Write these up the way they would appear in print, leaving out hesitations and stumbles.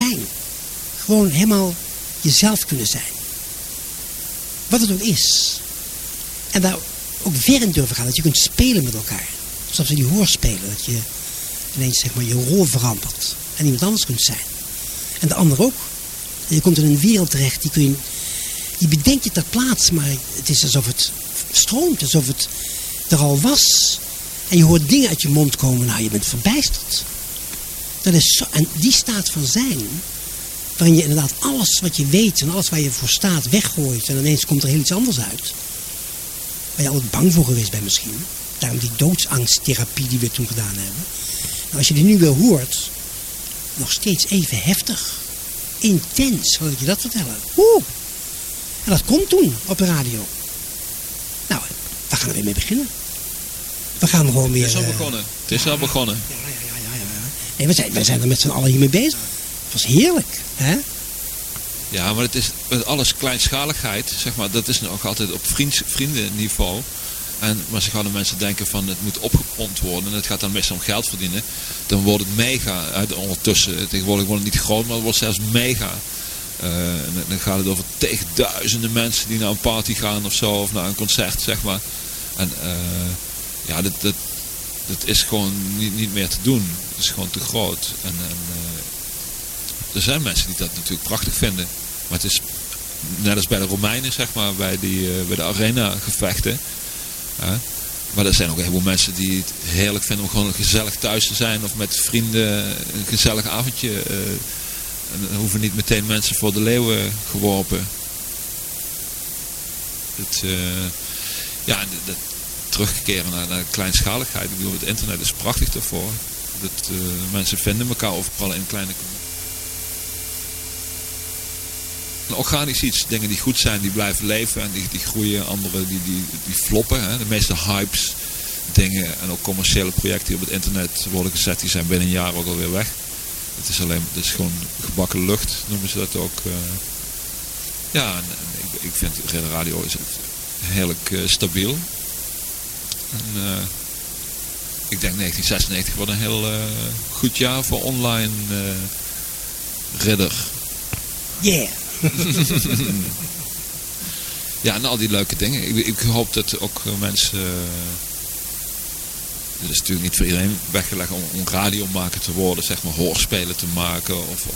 zijn. Gewoon helemaal jezelf kunnen zijn. Wat het ook is. En daar ook ver in durven gaan. Dat je kunt spelen met elkaar. Zoals we die hoorspelen. Dat je ineens zeg maar je rol verandert. En iemand anders kunt zijn. En de ander ook. En je komt in een wereld terecht. Je bedenkt je ter plaatse. Maar het is alsof het stroomt. Alsof het er al was. En je hoort dingen uit je mond komen. Nou, je bent verbijsterd. Dat is zo, en die staat van zijn. Waarin je inderdaad alles wat je weet. En alles waar je voor staat weggooit. En ineens komt er heel iets anders uit. Waar je altijd bang voor geweest bent misschien. Daarom die doodsangsttherapie die we toen gedaan hebben. Nou, als je die nu weer hoort. Nog steeds even heftig. Intens. Wat ik je dat vertellen. Oeh. En dat komt toen op de radio. Nou, daar gaan we weer mee beginnen. We gaan gewoon weer... Het is al begonnen. Het is al begonnen. Ja. Nee, wij zijn er met z'n allen hiermee bezig. Het was heerlijk, hè? Ja, maar het is met alles kleinschaligheid, zeg maar, dat is nog altijd op vriendenniveau. Maar ze gaan de mensen denken van het moet opgepompt worden en het gaat dan meestal om geld verdienen. Dan wordt het mega, ondertussen, tegenwoordig wordt het niet groot, maar het wordt zelfs mega. En dan gaat het over tegen duizenden mensen die naar een party gaan of zo, of naar een concert, zeg maar. En ja, dat is gewoon niet meer te doen. Het is gewoon te groot. En er zijn mensen die dat natuurlijk prachtig vinden. Maar het is net als bij de Romeinen, zeg maar, bij de arena gevechten. Maar er zijn ook een heleboel mensen die het heerlijk vinden om gewoon gezellig thuis te zijn. Of met vrienden een gezellig avondje. En dan hoeven niet meteen mensen voor de leeuwen geworpen. Dat terugkeren naar de kleinschaligheid. Ik bedoel, het internet is prachtig daarvoor. Dat mensen vinden elkaar overal in kleine organisch iets, dingen die goed zijn, die blijven leven en die groeien, andere die floppen. Hè. De meeste hypes, dingen en ook commerciële projecten die op het internet worden gezet, die zijn binnen een jaar ook alweer weg. Het is gewoon gebakken lucht, noemen ze dat ook. En ik vind Ridder Radio is heerlijk stabiel. En, ik denk 1996 wordt een heel goed jaar voor online Ridder. Yeah! Ja, en al die leuke dingen. Ik hoop dat ook mensen... Het is natuurlijk niet voor iedereen weggelegd om radiomaker te worden, zeg maar, hoorspelen te maken.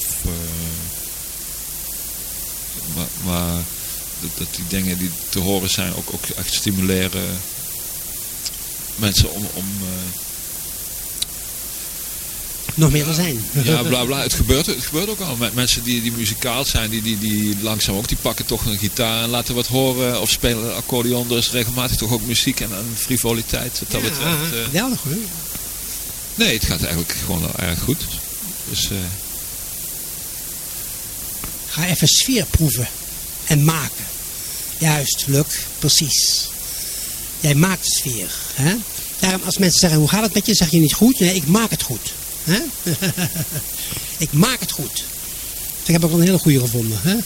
Maar dat die dingen die te horen zijn ook echt stimuleren mensen om nog meer te zijn. Ja, bla bla. Het gebeurt ook al. Met mensen die muzikaal zijn, die langzaam ook, die pakken toch een gitaar en laten wat horen. Of spelen een accordeon. Er is regelmatig toch ook muziek en een frivoliteit. Dat betreft. Geweldig hoor. Nee, het gaat eigenlijk gewoon wel erg goed. Dus, Ga even sfeer proeven. En maken. Juist, Luc. Precies. Jij maakt sfeer. Hè? Daarom als mensen zeggen, hoe gaat het met je? Zeg je niet goed? Nee, ik maak het goed. Hè? Ik maak het goed. Ik heb ook wel een hele goede gevonden. Hè?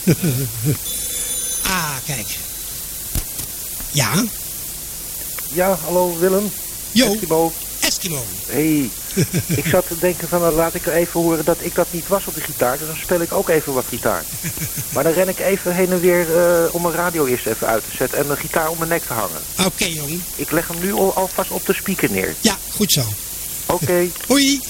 Kijk. Ja? Ja, hallo Willem. Jo. Eskimo. Hey, ik zat te denken van, laat ik er even horen dat ik dat niet was op de gitaar. Dus dan speel ik ook even wat gitaar. Maar dan ren ik even heen en weer om mijn radio eerst even uit te zetten en mijn gitaar om mijn nek te hangen. Oké, jong. Ik leg hem nu alvast op de speaker neer. Ja, goed zo. Oké. Hoi.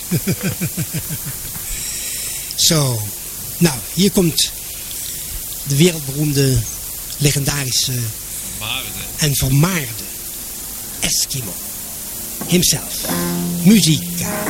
Zo. Nou, hier komt de wereldberoemde, legendarische en vermaarde Eskimo. Himself. Muzika.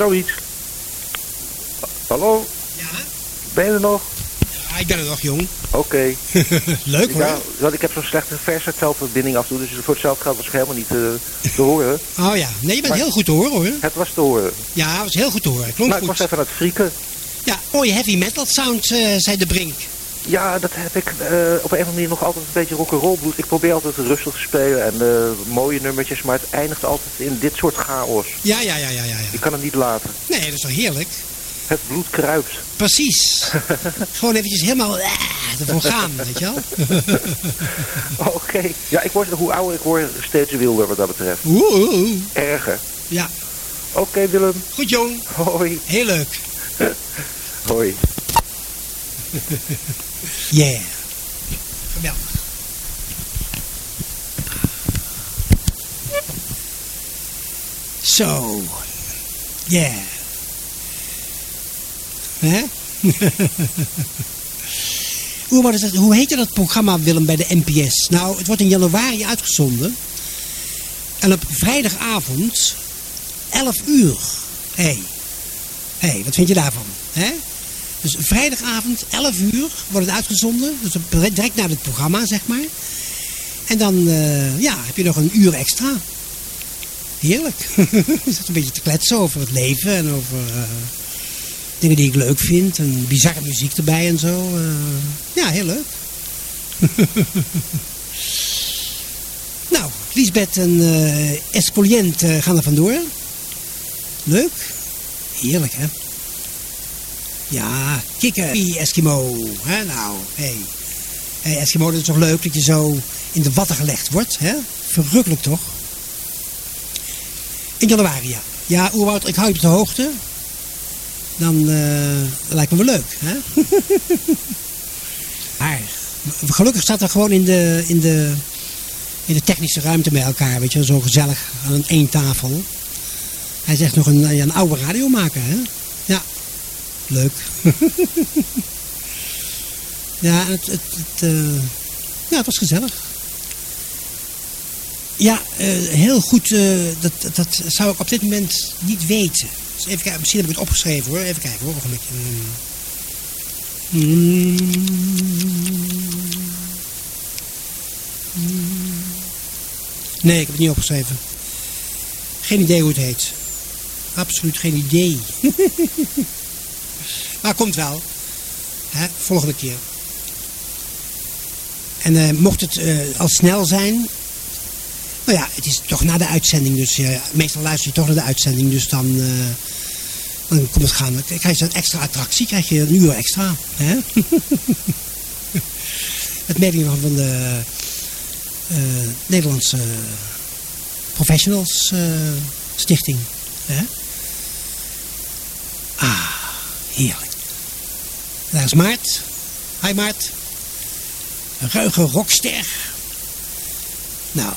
zoiets. Hallo, Ja? ben je er nog? Ja, ik ben er nog, jong. Oké. Leuk hoor. Ja, want ik heb zo'n slechte verse-telverbinding af en toe, dus voor hetzelfde geld was ik helemaal niet te horen. Oh ja, nee, je bent heel goed te horen hoor. Het was te horen. Ja, het was heel goed te horen. Klonk Nou, ik goed. was even aan het frieken. Ja, mooie heavy metal sound, zei de Brink. Ja, dat heb ik op een of andere manier nog altijd een beetje rock'n'roll bloed. Ik probeer altijd rustig te spelen en mooie nummertjes, maar het eindigt altijd in dit soort chaos. Ja. Ik kan het niet laten. Nee, dat is toch heerlijk? Het bloed kruipt. Precies. Gewoon eventjes helemaal ervoor gaan, weet je wel? Oké. Ja, hoe ouder ik word, steeds wilder wat dat betreft. Oeh. Erger. Ja, Oké, Willem. goed jong. Hoi. Heel leuk. Hoi. Yeah. Geweldig. Zo. Yeah. Hè? Hoe heette dat programma, Willem, bij de NPS? Nou, het wordt in januari uitgezonden. En op vrijdagavond, 11 uur. Hé, wat vind je daarvan? Hè? Dus vrijdagavond, 11 uur, wordt het uitgezonden. Dus direct na het programma, zeg maar. En dan heb je nog een uur extra. Heerlijk. Je zit een beetje te kletsen over het leven en over dingen die ik leuk vind. En bizarre muziek erbij en zo. Ja, heel leuk. Nou, Liesbeth en Escoliënt gaan er vandoor. Leuk. Heerlijk, hè? Ja, kikken, Eskimo. Hè? Nou, hey, Eskimo, dat is toch leuk dat je zo in de watten gelegd wordt, hè? Verrukkelijk toch? In januari, ja. Ja, Oerwoud, ik hou je op de hoogte. Dan lijkt me wel leuk, hè? Maar gelukkig staat er gewoon in de technische ruimte bij elkaar, weet je, zo gezellig aan één tafel. Hij zegt nog een oude radio maken, hè? Ja, leuk. Ja, het was gezellig. Ja, heel goed. Dat zou ik op dit moment niet weten. Dus even kijken, misschien heb ik het opgeschreven hoor. Even kijken hoor, ogenblik. Nee, ik heb het niet opgeschreven. Geen idee hoe het heet. Absoluut geen idee. Maar komt wel. Hè? Volgende keer. En mocht het al snel zijn. Nou ja, het is toch na de uitzending. Dus meestal luister je toch naar de uitzending. Dus dan komt het gaan. Dan krijg je een extra attractie. Krijg je een uur extra. Hè? Het medewerking van de Nederlandse Professionals Stichting. Hè? Ah, heerlijk. Daar is Maart. Hi Maart. Een ruige rockster. Nou.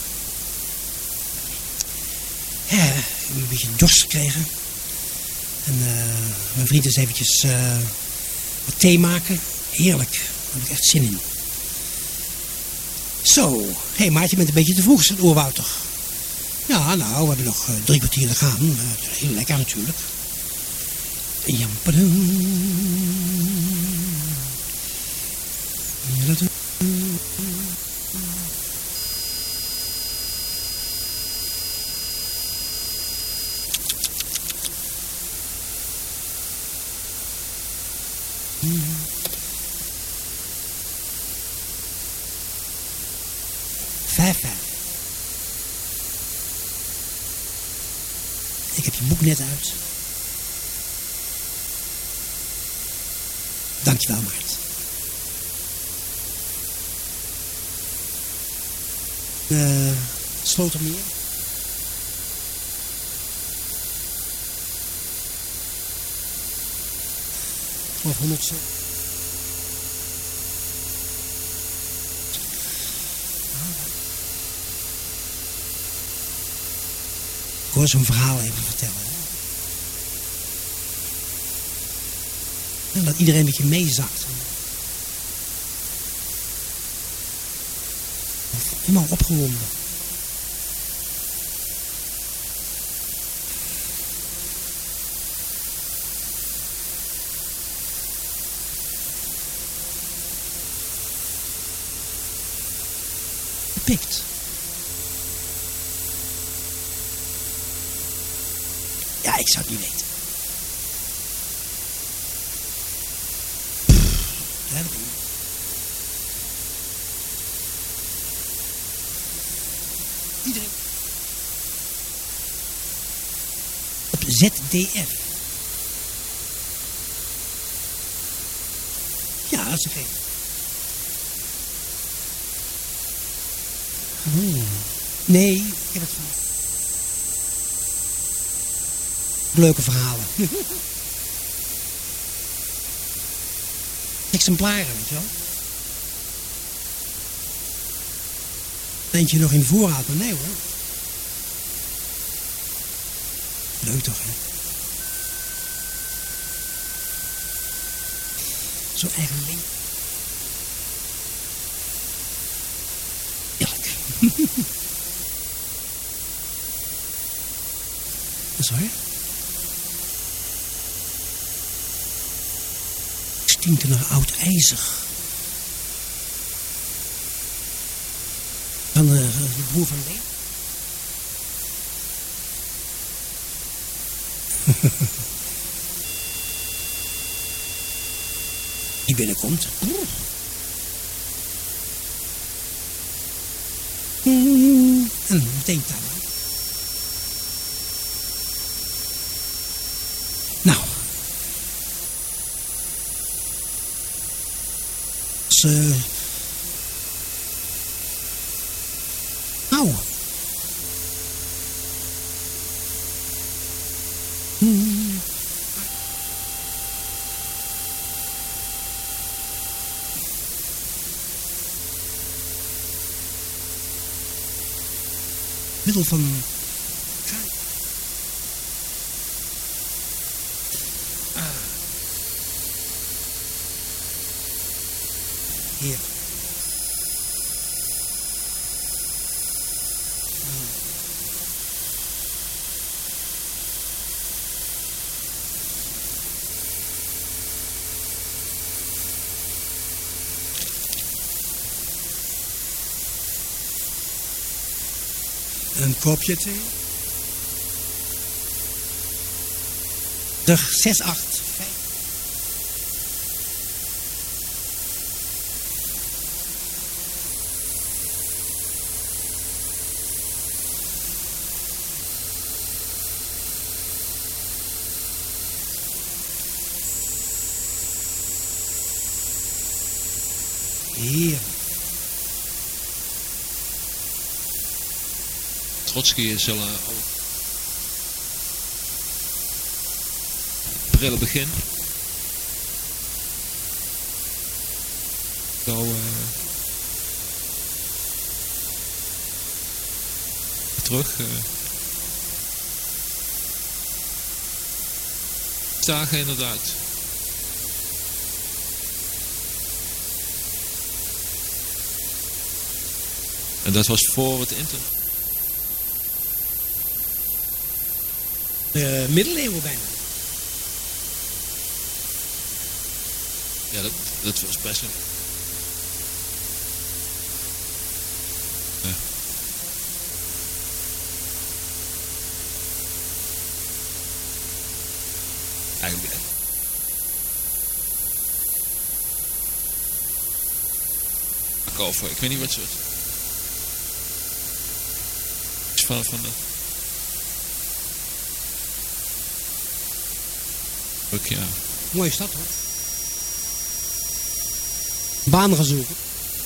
Ja, ik heb een beetje dorst gekregen. En mijn vriend is eventjes wat thee maken. Heerlijk. Daar heb ik echt zin in. Zo. Hé Maart, je bent een beetje te vroeg, is het Oerwoud toch? Ja, nou, we hebben nog 3 kwartier te gaan. Heel lekker natuurlijk. Vijf. Ik heb je boek net uit. Dankjewel, Maart. Slotermeer. Of 100. Ik hoor zo'n verhaal even vertellen. En dat iedereen met je meezakt. Helemaal opgewonden. gepikt? Ja, ik zou het niet weten. Ja, dat weet ik niet. Iedereen. Op ZDF. Ja, dat is oké. Nee, ik heb het van. Leuke verhalen. Exemplaren, weet je wel. Eentje nog in voorraad, maar nee hoor. Leuk toch, hè? Zo'n eigen link. Eerlijk. Sorry? Stinkt naar oud ijzer. Van de broer van Leen. Die binnenkomt. En meteen daar. Nou. Nou. Middel van hier. Een kopje thee. De 6, 8, 5. Hier. Trotsky zullen al prille begin. Zo terug. Dagen inderdaad. En dat was voor het internet. Middeleeuwen bijna. Ja, dat was best een... Ja. Eigenlijk... Of, ik weet niet wat soort... Van de... Ook, ja. Mooie stad hoor. Baan gaan zoeken.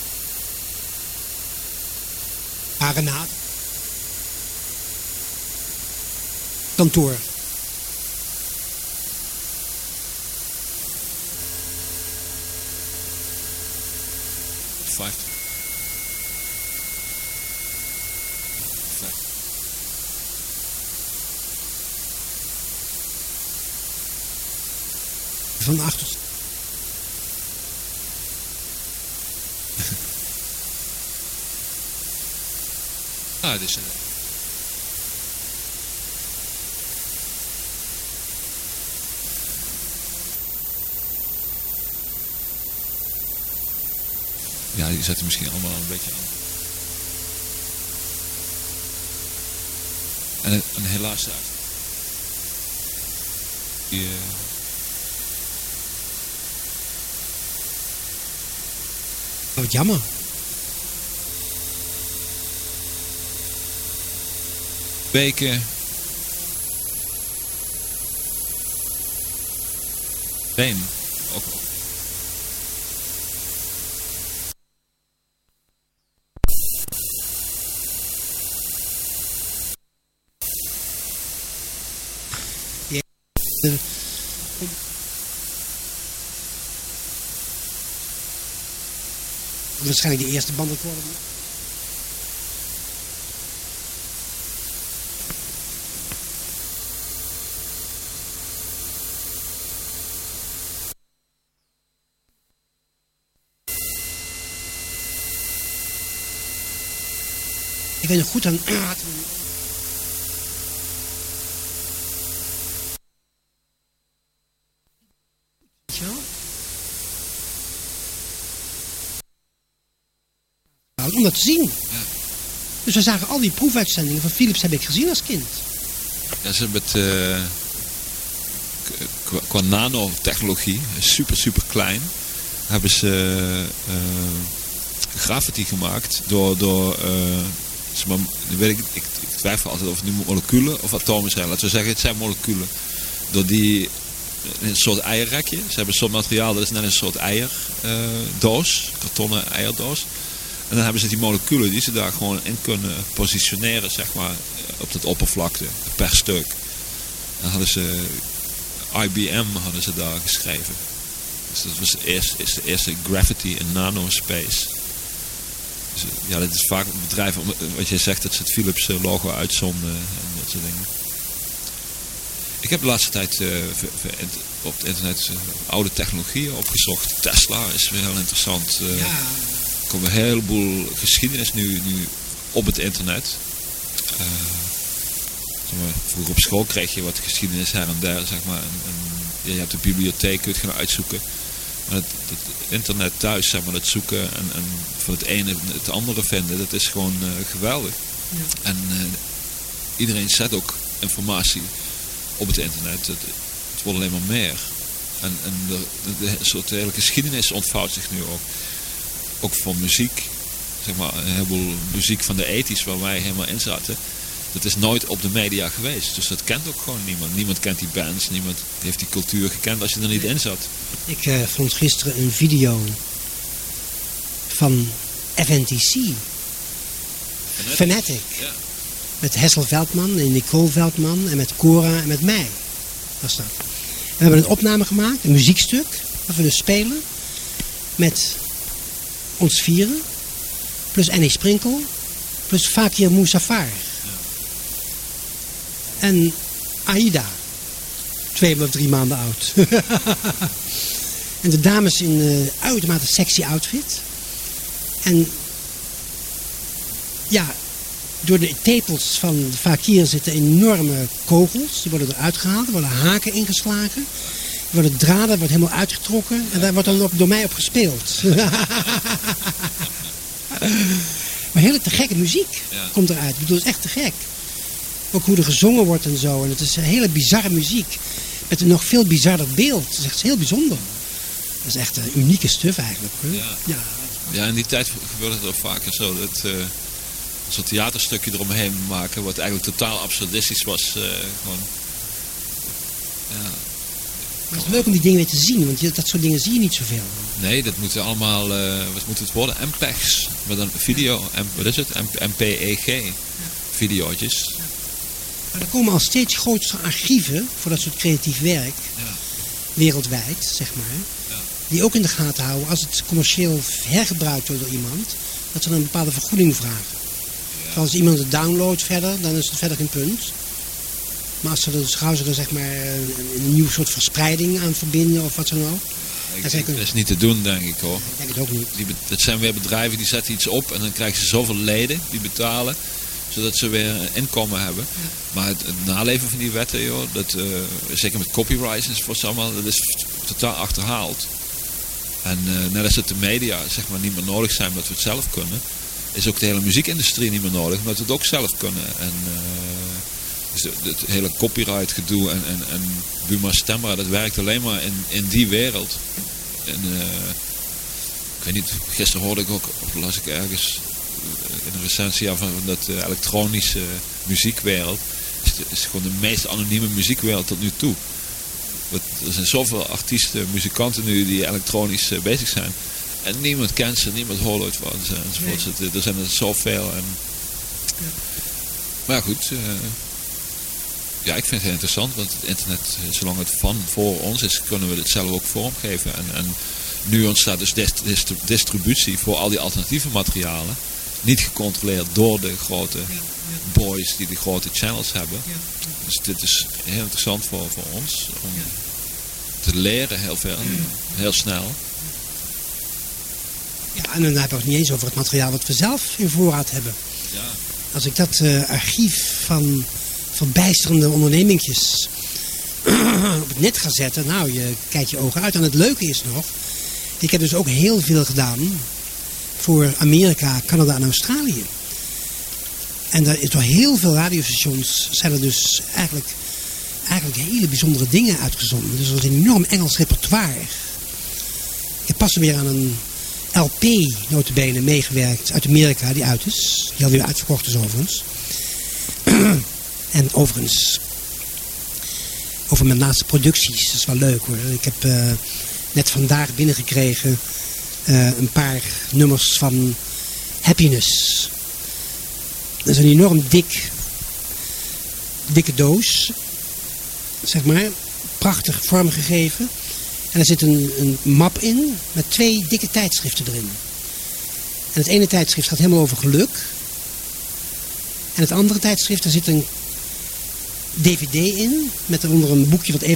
Arenaat. Kantoor. Van achter. Ah, dus... Ja, die zetten misschien allemaal een beetje aan. En helaas... Wat jammer. Weken... Been. Ook. Waarschijnlijk de eerste bandrecorder. Ik weet nog goed aan... om dat te zien. Ja. Dus we zagen al die proefuitzendingen van Philips heb ik gezien als kind. Ja, ze hebben het qua nanotechnologie, super klein, hebben ze graffiti gemaakt door weet ik twijfel altijd of het nu moleculen of atomen zijn. Laten we zeggen, het zijn moleculen. Door die een soort eierrekje. Ze hebben een soort materiaal, dat is net een soort eierdoos, kartonnen eierdoos. En dan hebben ze die moleculen die ze daar gewoon in kunnen positioneren, zeg maar, op dat oppervlakte, per stuk. Dan hadden ze IBM daar geschreven. Dus dat was de eerste graffiti in nanospace. Dus, ja, dat is vaak bedrijven, wat jij zegt, dat ze het Philips logo uitzonden en dat soort dingen. Ik heb de laatste tijd op het internet oude technologieën opgezocht. Tesla is weer heel interessant. Ja. Er komt een heleboel geschiedenis nu op het internet. Vroeger op school kreeg je wat geschiedenis her en der, zeg maar. En je hebt de bibliotheek, kun je het gaan uitzoeken. Maar het internet thuis, zeg maar, het zoeken en van het ene het andere vinden, dat is gewoon geweldig. Ja. En iedereen zet ook informatie op het internet. Het wordt alleen maar meer. En de soort hele geschiedenis ontvouwt zich nu ook. Ook van muziek. Zeg maar, een heleboel muziek van de 80's waar wij helemaal in zaten. Dat is nooit op de media geweest. Dus dat kent ook gewoon niemand. Niemand kent die bands. Niemand heeft die cultuur gekend als je er niet in zat. Ik vond gisteren een video van FNTC. Fanatic. Ja. Met Hessel Veldman en Nicole Veldman en met Cora en met mij. Was dat. We hebben een opname gemaakt, een muziekstuk. Dat we dus spelen. Met ons vieren. Plus Annie Sprinkel. Plus Fakir Moussafar. En Aida. 2 of 3 maanden oud. En de dames in een uitermate sexy outfit. En ja, door de tepels van Fakir zitten enorme kogels. Die worden eruit gehaald. Er worden haken ingeslagen. Er worden draden, wordt helemaal uitgetrokken. En daar wordt dan ook door mij op gespeeld. Maar hele te gekke muziek komt eruit. Ik bedoel, het is echt te gek. Ook hoe er gezongen wordt en zo. En het is een hele bizarre muziek. Met een nog veel bizarder beeld. Het is echt heel bijzonder. Dat is echt een unieke stuff eigenlijk. Hoor. Ja, in die tijd gebeurde het ook vaker zo. Dat zo'n theaterstukje eromheen maken. Wat eigenlijk totaal absurdistisch was. Gewoon, ja. Maar het is leuk om die dingen weer te zien. Want dat soort dingen zie je niet zoveel. Nee, dat moeten allemaal... wat moet het worden? MPEGs. Met een video. Wat is het? MPEG. Videootjes. Ja. Maar er komen al steeds grotere archieven voor dat soort creatief werk. Ja. Wereldwijd, zeg maar. Ja. Die ook in de gaten houden als het commercieel hergebruikt wordt door iemand. Dat ze dan een bepaalde vergoeding vragen. Ja. Als iemand het downloadt verder, dan is het verder geen punt. Maar als ze er, gauw ze er zeg maar een nieuw soort verspreiding aan verbinden of wat dan ook. Dat is niet te doen, denk ik hoor. Ik denk het ook niet. Dat zijn weer bedrijven die zetten iets op en dan krijgen ze zoveel leden die betalen. Zodat ze weer een inkomen hebben. Ja. Maar het naleven van die wetten, joh, dat, zeker met copyright enzovoort allemaal, dat is totaal achterhaald. En net als het de media zeg maar niet meer nodig zijn omdat we het zelf kunnen, is ook de hele muziekindustrie niet meer nodig omdat we het ook zelf kunnen. En Dus het hele copyright gedoe en Buma Stemra, dat werkt alleen maar in die wereld. En ik weet niet, gisteren hoorde ik ook, of las ik ergens in een recensie van dat elektronische muziekwereld is gewoon de meest anonieme muziekwereld tot nu toe. Er zijn zoveel artiesten, muzikanten nu die elektronisch bezig zijn. En niemand kent ze, niemand hoort ooit van ze enzovoort. Nee. Er zijn er zoveel. En... Ja. Maar ja, goed. Ja, ik vind het heel interessant. Want het internet, zolang het voor ons is, kunnen we het zelf ook vormgeven. En nu ontstaat dus distributie voor al die alternatieve materialen. Niet gecontroleerd door de grote boys die de grote channels hebben. Ja. Dus dit is heel interessant voor ons. Om te leren heel veel. Heel snel. Ja, en dan hebben we het niet eens over het materiaal wat we zelf in voorraad hebben. Ja. Als ik dat archief van verbijsterende ondernemingjes op het net ga zetten, nou, je kijkt je ogen uit. En het leuke is nog, ik heb dus ook heel veel gedaan voor Amerika, Canada en Australië. En daar is door heel veel radiostations zijn er dus eigenlijk hele bijzondere dingen uitgezonden. Dus er is een enorm Engels repertoire. Ik heb pas weer aan een LP notabene meegewerkt uit Amerika die uit is. Die alweer uitverkocht is overigens. En overigens over mijn laatste producties. Dat is wel leuk hoor. Ik heb net vandaag binnengekregen een paar nummers van Happiness. Dat is een enorm dikke doos. Zeg maar. Prachtig vormgegeven. En er zit een map in met 2 dikke tijdschriften erin. En het ene tijdschrift gaat helemaal over geluk. En het andere tijdschrift, daar zit een DVD in. Met eronder een boekje wat even...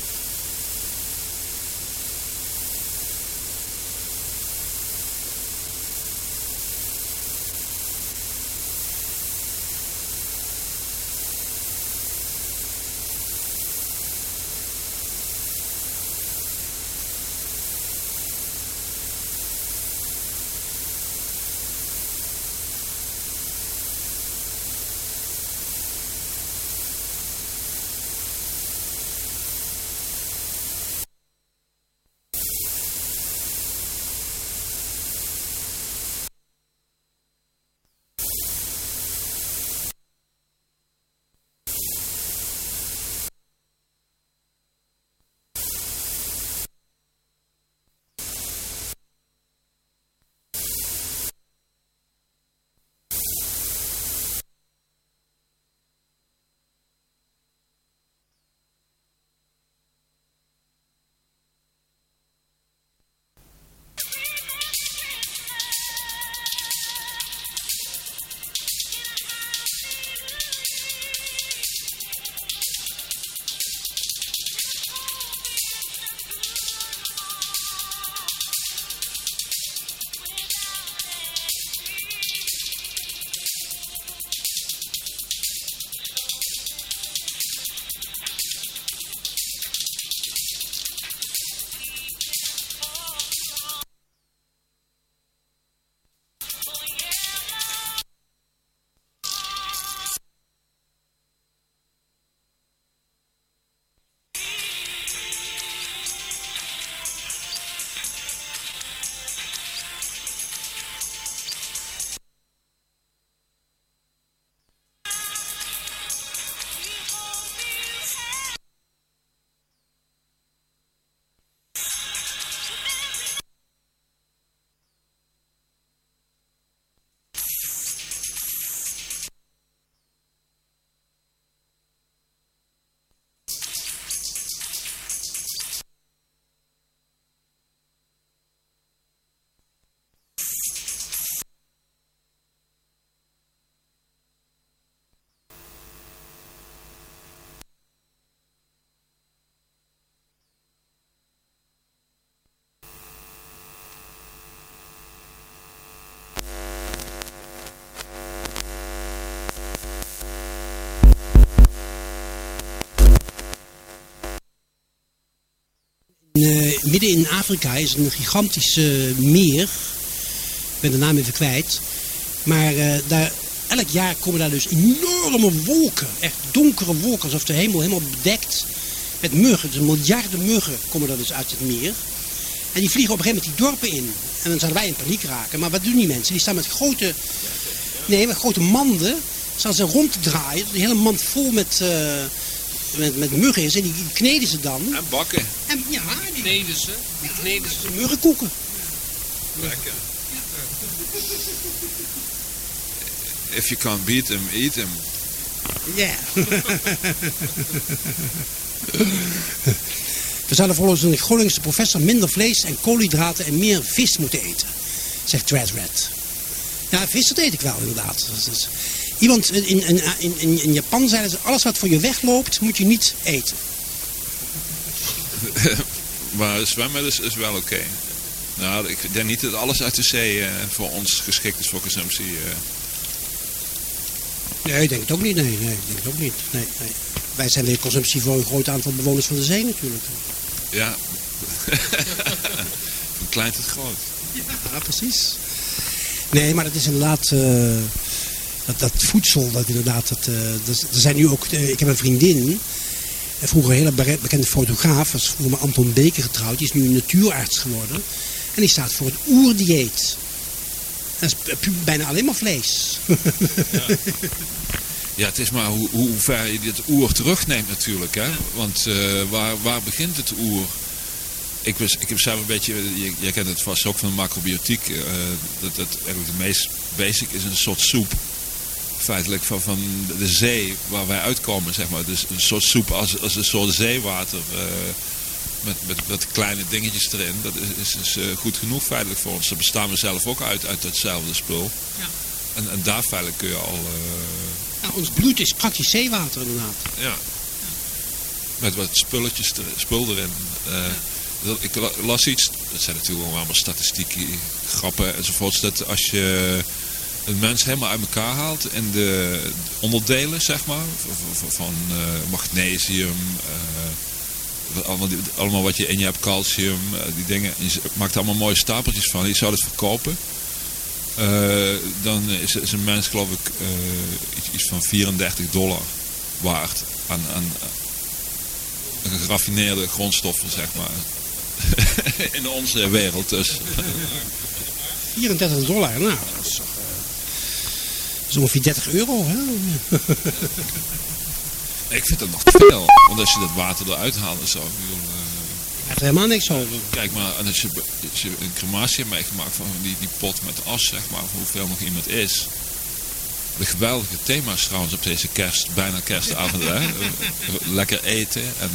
midden in Afrika is een gigantische meer. Ik ben de naam even kwijt. Maar daar elk jaar komen daar dus enorme wolken. Echt donkere wolken, alsof de hemel helemaal bedekt met muggen. Dus miljarden muggen komen er dus uit het meer. En die vliegen op een gegeven moment die dorpen in. En dan zouden wij in paniek raken. Maar wat doen die mensen? Die staan met grote manden. Staan ze rond te draaien. Die hele mand vol met muggen is. En die kneden ze dan. En bakken. En ja, Die kneden ze. muggenkoeken. Lekker. If you can't beat them, eat them. Ja. We zouden volgens een Groningse professor minder vlees en koolhydraten en meer vis moeten eten, zegt Threadred. Ja, vis dat eet ik wel inderdaad. Iemand in Japan zei dat alles wat voor je wegloopt, moet je niet eten. Maar zwemmen is wel oké. Nou, ik denk niet dat alles uit de zee voor ons geschikt is voor consumptie. Nee, ik denk het ook niet. Nee, ik denk het ook niet. Nee. Wij zijn weer consumptie voor een groot aantal bewoners van de zee natuurlijk. Ja. Van klein tot groot. Ja, precies. Nee, maar dat is inderdaad... dat voedsel, dat inderdaad... er zijn nu ook... ik heb een vriendin... Vroeger een hele bekende fotograaf. Was vroeger met Anton Beker getrouwd. Die is nu een natuurarts geworden. En die staat voor het oerdieet. Dat is bijna alleen maar vlees. Ja. Ja, het is maar hoe ver je dit oer terugneemt natuurlijk. Hè? Want waar begint het oer? Ik heb zelf een beetje, jij kent het vast ook van de macrobiotiek. Dat eigenlijk de meest basic is een soort soep. Feitelijk van de zee waar wij uitkomen, zeg maar. Dus een soort soep als een soort zeewater. Met kleine dingetjes erin. Dat is goed genoeg feitelijk voor ons. Daar bestaan we zelf ook uit hetzelfde spul. Ja. En daar feitelijk kun je al... Ja, ons bloed is praktisch zeewater inderdaad. Ja. Met wat spul erin. Ik las iets, dat zijn natuurlijk allemaal statistieken, grappen enzovoorts, dat als je een mens helemaal uit elkaar haalt in de onderdelen, zeg maar, van magnesium, allemaal wat je in je hebt, calcium, die dingen, je maakt er allemaal mooie stapeltjes van, je zou het verkopen. Dan is een mens geloof ik iets van $34 waard aan geraffineerde grondstoffen, zeg maar. In onze wereld dus. $34, nou, dat is ongeveer €30, hè? Ik vind dat nog te veel. Want als je dat water eruit haalt en zo. Ik heb er helemaal niks over. Kijk maar, als je een crematie hebt meegemaakt van die pot met as, zeg maar, hoeveel nog iemand is. De geweldige thema's trouwens op deze bijna kerstavond, hè. Lekker eten en...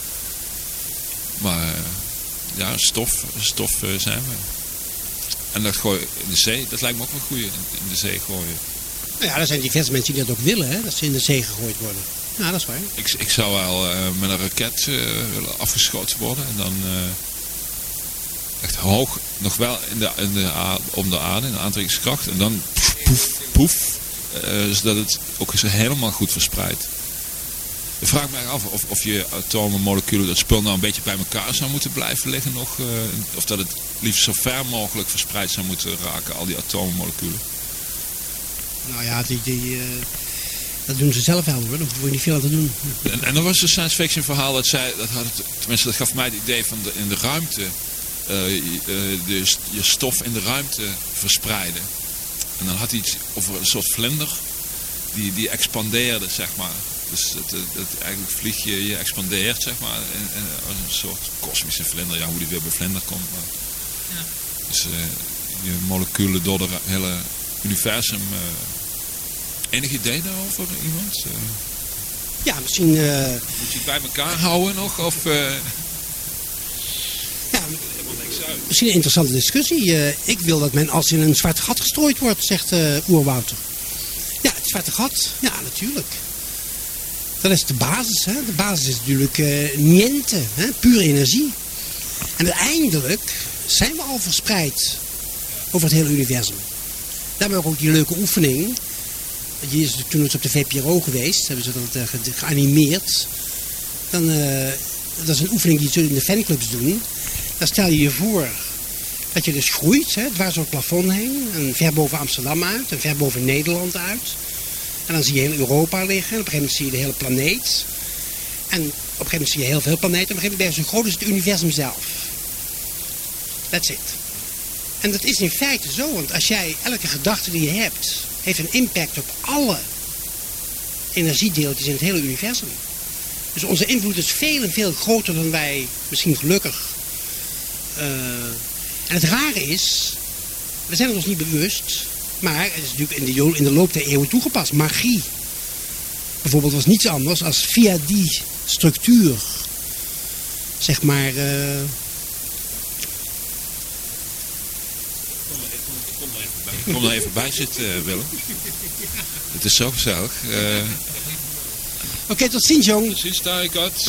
Maar ja, stof zijn we. En dat gooien in de zee, dat lijkt me ook wel goed in de zee gooien. Nou ja, er zijn diverse mensen die dat ook willen, hè, dat ze in de zee gegooid worden. Ja, dat is waar. Ik zou wel met een raket willen afgeschoten worden en dan echt hoog, nog wel om de aarde, in de aantrekkingskracht. En dan poef, zodat het ook eens helemaal goed verspreidt. Ik vraag me af of je atomen, moleculen, dat spul nou een beetje bij elkaar zou moeten blijven liggen nog. Of dat het liefst zo ver mogelijk verspreid zou moeten raken, al die atomen, moleculen. Nou ja, dat doen ze zelf wel hoor, daar hoeven we niet veel aan te doen. En er was een science fiction verhaal dat tenminste dat gaf mij het idee van in de ruimte, je stof in de ruimte verspreiden. En dan had hij iets over een soort vlinder die expandeerde, zeg maar. Dus eigenlijk vlieg je expandeert, zeg maar, als een soort kosmische vlinder. Ja, hoe die weer bij vlinder komt. Maar... Ja. Dus je moleculen door het hele universum. Enig idee daarover, iemand? Ja, misschien... Moet je het bij elkaar houden nog? Of... Ja, misschien een interessante discussie. Ik wil dat men als in een zwart gat gestrooid wordt, zegt Oerwouter. Ja, het zwarte gat. Ja, natuurlijk. Dat is de basis. Hè? De basis is natuurlijk niente, hè? Pure energie. En uiteindelijk zijn we al verspreid over het hele universum. Daar hebben we ook die leuke oefening. Die is toen eens op de VPRO geweest. Hebben ze dat geanimeerd. Dat is een oefening die ze in de fanclubs doen. Dan stel je je voor Dat je dus groeit, hè, dwars door het plafond heen. En ver boven Amsterdam uit. En ver boven Nederland uit. En dan zie je heel Europa liggen. En op een gegeven moment zie je de hele planeet. En op een gegeven moment zie je heel veel planeten. En op een gegeven moment ben je zo groot als het universum zelf. That's it. En dat is in feite zo. Want als jij elke gedachte die je hebt, heeft een impact op alle energiedeeltjes in het hele universum. Dus onze invloed is veel en veel groter dan wij, misschien gelukkig. En het rare is, we zijn het ons niet bewust, maar het is natuurlijk in de loop der eeuwen toegepast. Magie bijvoorbeeld was niets anders als via die structuur, zeg maar... Ik kom er even bij zitten, Willem. Het is zo gezellig. Oké, tot ziens, jong. Tot ziens, Tarikot.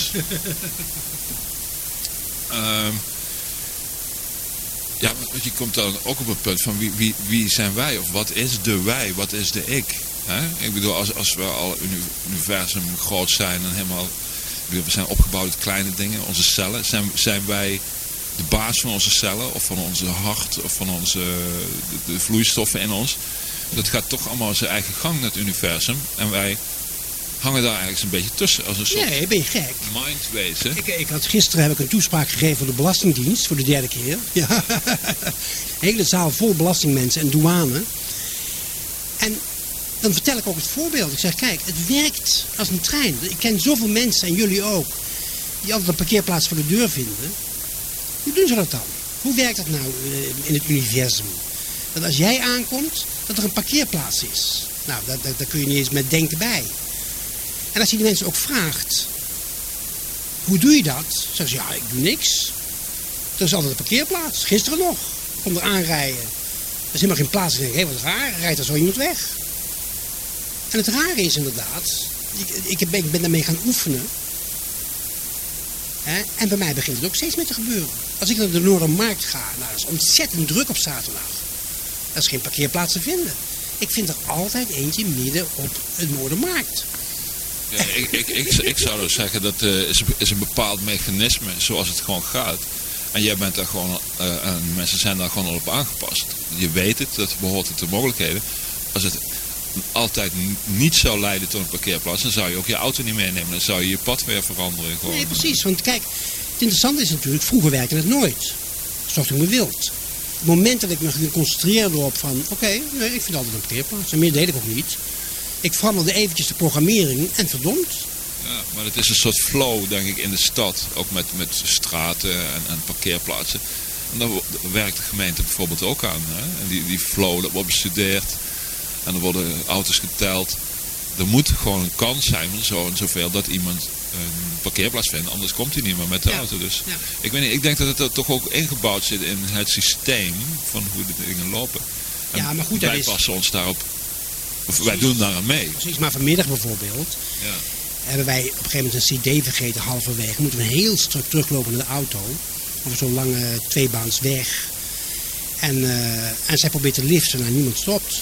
Ja, je komt dan ook op het punt van wie zijn wij? Of wat is de wij? Wat is de ik? Hè? Ik bedoel, als we al universum groot zijn en helemaal... we zijn opgebouwd uit kleine dingen, onze cellen. Zijn wij de baas van onze cellen? Of van onze hart? Of van de vloeistoffen in ons? Dat gaat toch allemaal zijn eigen gang, het universum. En wij hangen daar eigenlijk een beetje tussen. Als een soort Nee, ben je gek. mindwezen. Gisteren heb ik een toespraak gegeven voor de Belastingdienst, voor de 3e keer. Ja. Een hele zaal vol belastingmensen en douane. En dan vertel ik ook het voorbeeld. Ik zeg, kijk, het werkt als een trein. Ik ken zoveel mensen, en jullie ook, die altijd een parkeerplaats voor de deur vinden. Hoe doen ze dat dan? Hoe werkt dat nou in het universum? Dat als jij aankomt, dat er een parkeerplaats is. Nou, daar kun je niet eens met denken bij. En als je die mensen ook vraagt, hoe doe je dat? Zeggen ze, ja, ik doe niks. Er is altijd een parkeerplaats. Gisteren nog. Ik kom er aanrijden. Er is helemaal geen plaats. Ik denk, hé, wat raar. Rijdt er zo iemand weg? En het rare is inderdaad, ik ben daarmee gaan oefenen. Hè? En bij mij begint het ook steeds meer te gebeuren. Als ik naar de Noordermarkt ga, nou, dat is ontzettend druk op zaterdag. Er is geen parkeerplaats te vinden. Ik vind er altijd eentje midden op het Noordermarkt. Ja, ik zou dus zeggen dat is een bepaald mechanisme zoals het gewoon gaat. En jij bent daar gewoon, en mensen zijn daar gewoon op aangepast. Je weet het, dat behoort tot de mogelijkheden. Als het altijd niet zou leiden tot een parkeerplaats, dan zou je ook je auto niet meenemen. Dan zou je je pad weer veranderen. Gewoon. Nee, precies. Want kijk, het interessante is natuurlijk, vroeger werkte het nooit. Zocht ik me wild. Het moment dat ik me ging concentreren erop van, oké, nee, ik vind altijd een parkeerplaats. En meer deed ik ook niet. Ik veranderde eventjes de programmering en verdomd. Ja, maar het is een soort flow, denk ik, in de stad. Ook met straten en parkeerplaatsen. En daar werkt de gemeente bijvoorbeeld ook aan. Hè? En die flow, dat wordt bestudeerd. En er worden auto's geteld. Er moet gewoon een kans zijn, zo en zoveel, dat iemand een parkeerplaats vindt. Anders komt hij niet meer met de auto. Dus ja. Ik weet niet, ik denk dat het er toch ook ingebouwd zit in het systeem van hoe de dingen lopen. En ja, maar goed, wij passen ons daarop. Of wij doen daar aan mee. Precies, maar vanmiddag bijvoorbeeld hebben wij op een gegeven moment een cd vergeten halverwege. Moeten we een heel stuk teruglopen naar de auto. Over zo'n lange tweebaans weg. En zij probeert te liften, maar niemand stopt.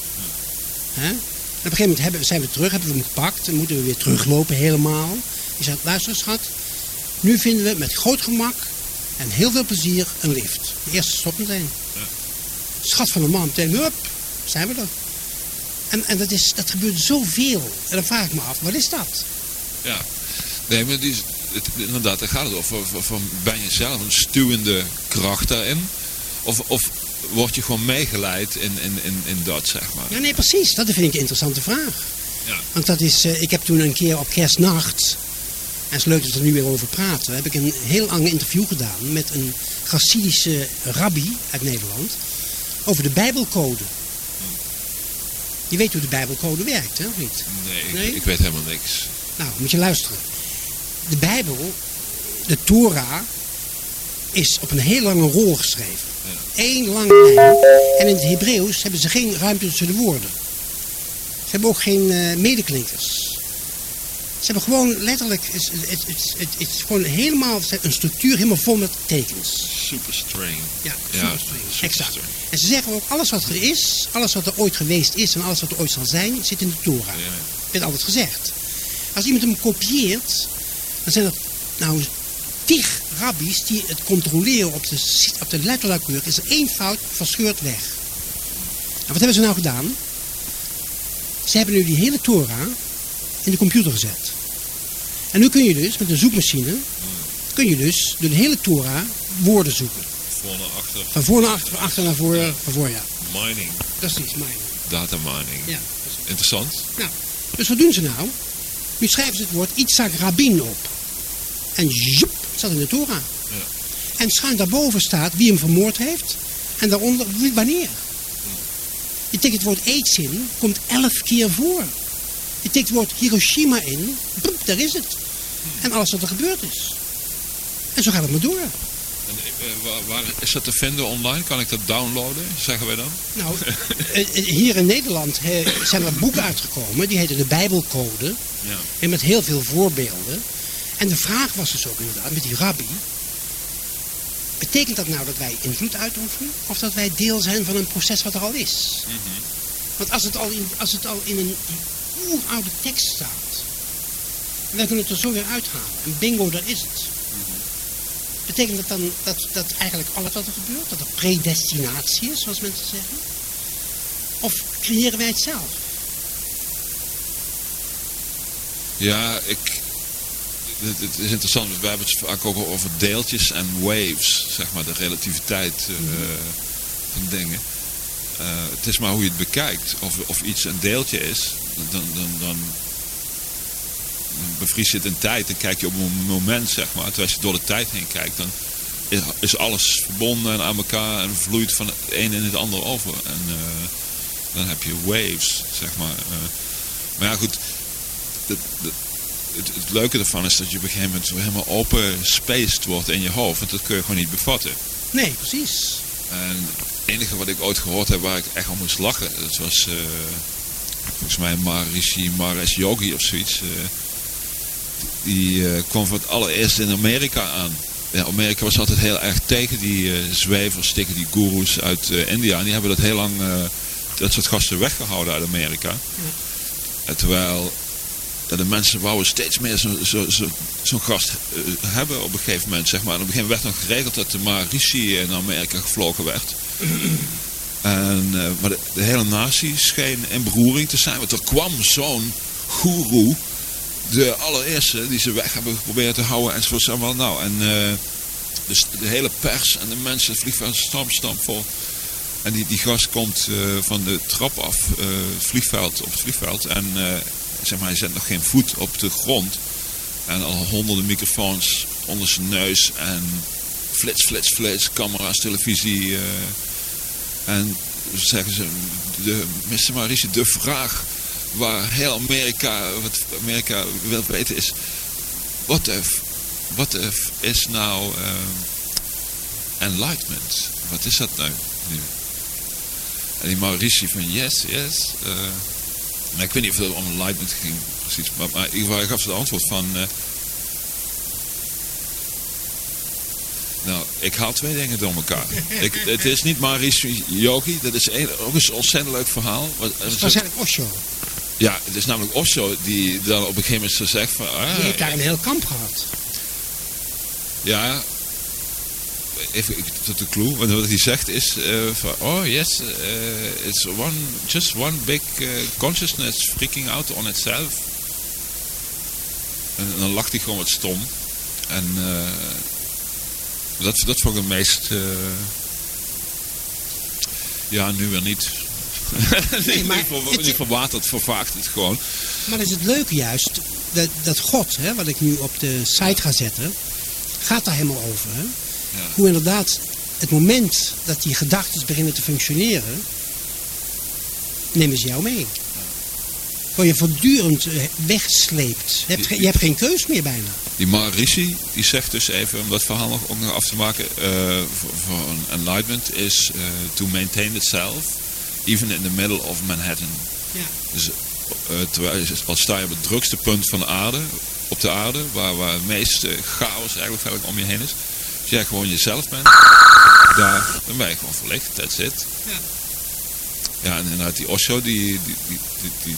Hè? En op een gegeven moment zijn we terug, hebben we hem gepakt. En moeten we weer teruglopen helemaal. Die zegt, luister schat. Nu vinden we met groot gemak en heel veel plezier een lift. De eerste stop meteen. Ja. Schat van een man, meteen, hup, zijn we er. En dat gebeurt zoveel. En dan vraag ik me af, wat is dat? Ja, nee, maar inderdaad, daar gaat het over. Van, ben je zelf een stuwende kracht daarin? Of word je gewoon meegeleid in dat, zeg maar? Ja, nee, precies. Dat vind ik een interessante vraag. Ja. Want dat is, ik heb toen een keer op kerstnacht, en het is leuk dat we er nu weer over praten, heb ik een heel lang interview gedaan met een Chassidische rabbi uit Nederland over de Bijbelcode. Je weet hoe de Bijbelcode werkt, hè, of niet? Nee, ik weet helemaal niks. Nou, moet je luisteren. De Bijbel, de Torah, is op een heel lange rol geschreven. Ja. Eén lange lijn. En in het Hebreeuws hebben ze geen ruimte tussen de woorden. Ze hebben ook geen medeklinkers. Ze hebben gewoon letterlijk, het is gewoon helemaal een structuur helemaal vol met tekens. Superstring. Ja, superstring. Exact. En ze zeggen ook, alles wat er is, alles wat er ooit geweest is en alles wat er ooit zal zijn, zit in de Torah. Ja. Dat werd altijd gezegd. Als iemand hem kopieert, dan zijn er nou tig rabbies die het controleren op de letterlijke keur, is er 1 fout verscheurd weg. En wat hebben ze nou gedaan? Ze hebben nu die hele Torah in de computer gezet. En nu kun je dus met een zoekmachine, kun je dus door de hele Torah woorden zoeken. Voor naar achter. Van voor naar achter, van achter naar voor, van voor, ja. Mining. Precies, mining. Data mining. Ja. Interessant. Nou, dus wat doen ze nou? Nu schrijven ze het woord Yitzhak Rabin op. En zoep, het staat in de Torah. Ja. En schuin daarboven staat wie hem vermoord heeft. En daaronder wanneer. Je tikt het woord AIDS in, komt 11 keer voor. Je tikt het woord Hiroshima in, boep, daar is het. En alles wat er gebeurd is. En zo gaat het maar door. En, waar is dat te vinden online? Kan ik dat downloaden, zeggen wij dan? Nou, hier in Nederland zijn er boeken uitgekomen, die heten de Bijbelcode. Ja. En met heel veel voorbeelden. En de vraag was dus ook inderdaad, met die rabbi, betekent dat nou dat wij invloed uitoefenen? Of dat wij deel zijn van een proces wat er al is? Mm-hmm. Want als het al in een oeroude tekst staat, en wij kunnen het er zo weer uithalen, en bingo, daar is het. Betekent dat dan dat eigenlijk alles wat er gebeurt, dat er predestinatie is, zoals mensen zeggen? Of creëren wij het zelf? Ja, het is interessant, want wij hebben het vaak ook over deeltjes en waves, zeg maar, de relativiteit van dingen. Het is maar hoe je het bekijkt. Of iets een deeltje is, dan bevries je het in tijd en kijk je op een moment, zeg maar. Terwijl als je door de tijd heen kijkt, dan is alles verbonden aan elkaar en vloeit van het een in het ander over. En dan heb je waves, zeg maar. Maar ja, goed. Het leuke ervan is dat je op een gegeven moment helemaal open spaced wordt in je hoofd. Want dat kun je gewoon niet bevatten. Nee, precies. En het enige wat ik ooit gehoord heb waar ik echt om moest lachen, dat was volgens mij Maharishi Mahesh Yogi of zoiets. Die kwam voor het allereerst in Amerika aan. Ja, Amerika was altijd heel erg tegen die zwevers, tegen die goeroes uit India. En die hebben dat heel lang, dat soort gasten weggehouden uit Amerika. Ja. Terwijl de mensen wouden steeds meer zo'n gast hebben op een gegeven moment, zeg maar. En op een gegeven moment werd nog geregeld dat de Maharishi in Amerika gevlogen werd. Maar de hele natie scheen in beroering te zijn. Want er kwam zo'n goeroe, de allereerste die ze weg hebben geprobeerd te houden enzovoort allemaal. Nou, en dus de hele pers en de mensen, het vliegveld stamp vol. En die gast komt van de trap af, op het vliegveld. En zeg maar, hij zet nog geen voet op de grond. En al honderden microfoons onder zijn neus. En flits, camera's, televisie. En zeggen ze, Mr. Maharishi, de vraag waar heel wat Amerika wil weten is, what if is nou enlightenment? Wat is dat nou nu? En die Maharishi van yes. Maar ik weet niet of het om enlightenment ging precies, maar in ieder geval gaf ze het antwoord van nou, ik haal 2 dingen door elkaar. Het is niet Maharishi Yogi, dat is ook een ontzettend leuk verhaal. Het was eigenlijk Osho. Ja, het is namelijk Osho die dan op een gegeven moment zo zegt van... die heeft daar een heel kamp gehad. Ja, even tot de clue. Want wat hij zegt is van... Oh yes, it's just one big consciousness freaking out on itself. En dan lacht hij gewoon wat stom. En dat vond ik het meest... ja, nu weer niet... nee, maar niet verwaterd, vervaagt het gewoon. Maar dat is het leuke juist, dat God, hè, wat ik nu op de site ga zetten, gaat daar helemaal over. Hè? Ja. Hoe inderdaad, het moment dat die gedachten beginnen te functioneren, nemen ze jou mee. Waar je voortdurend wegsleept. Je hebt geen keus meer bijna. Die Maharishi, die zegt dus even, om dat verhaal ook nog af te maken, voor enlightenment is to maintain itself. Even in the middle of Manhattan. Ja. Dus terwijl als sta je op het drukste punt van de aarde, op de aarde, waar het meeste chaos eigenlijk om je heen is. Als jij gewoon jezelf bent, dan ben je gewoon verlicht, that's it. Ja. Ja, en uit die Osho,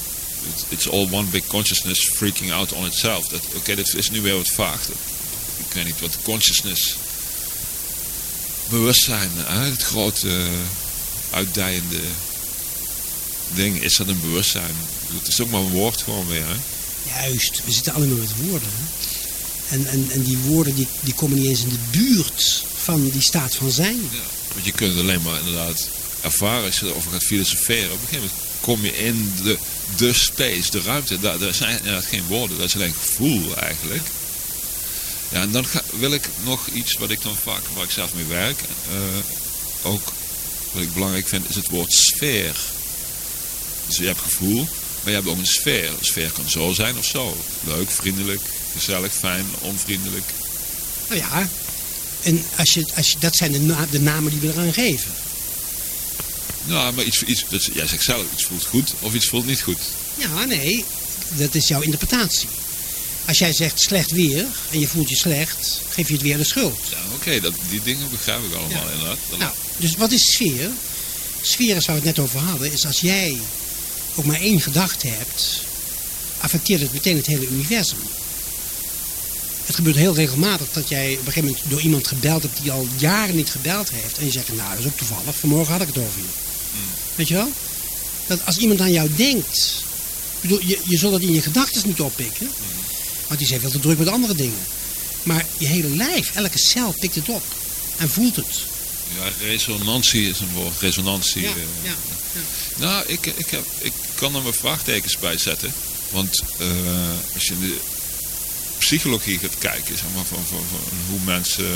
it's all one big consciousness freaking out on itself. Oké, dit is nu weer wat vaag. Ik weet niet wat consciousness, bewustzijn, het grote uitdijende ding, is dat een bewustzijn? Het is ook maar een woord gewoon weer. Hè? Juist, we zitten allemaal met woorden. Hè? En die woorden die komen niet eens in de buurt van die staat van zijn. Ja, want je kunt het alleen maar inderdaad ervaren als je erover gaat filosoferen. Op een gegeven moment kom je in de space, de ruimte. Daar zijn inderdaad geen woorden, dat is alleen gevoel eigenlijk. Ja, en dan wil ik nog iets wat ik dan vaak, waar ik zelf mee werk, ook wat ik belangrijk vind, is het woord sfeer. Dus je hebt gevoel, maar je hebt ook een sfeer. Een sfeer kan zo zijn of zo. Leuk, vriendelijk, gezellig, fijn, onvriendelijk. Nou ja, en dat zijn de namen die we eraan geven. Nou, maar jij zegt zelf, iets voelt goed of iets voelt niet goed. Ja, nee, dat is jouw interpretatie. Als jij zegt slecht weer en je voelt je slecht, geef je het weer de schuld. Ja, oké, die dingen begrijp ik allemaal inderdaad. Nou, dus wat is sfeer? Sfeer is waar we het net over hadden, is als jij ook maar één gedachte hebt, affecteert het meteen het hele universum. Het gebeurt heel regelmatig dat jij op een gegeven moment door iemand gebeld hebt die al jaren niet gebeld heeft. En je zegt, nou, dat is ook toevallig, vanmorgen had ik het over je. Weet je wel? Dat als iemand aan jou denkt, je zult dat in je gedachten niet oppikken. Want die zijn veel te druk met andere dingen. Maar je hele lijf, elke cel pikt het op. En voelt het. Ja, resonantie is een woord. Resonantie. Ja. Nou, ik kan er mijn vraagtekens bij zetten. Want als je in de psychologie gaat kijken, zeg maar, van hoe mensen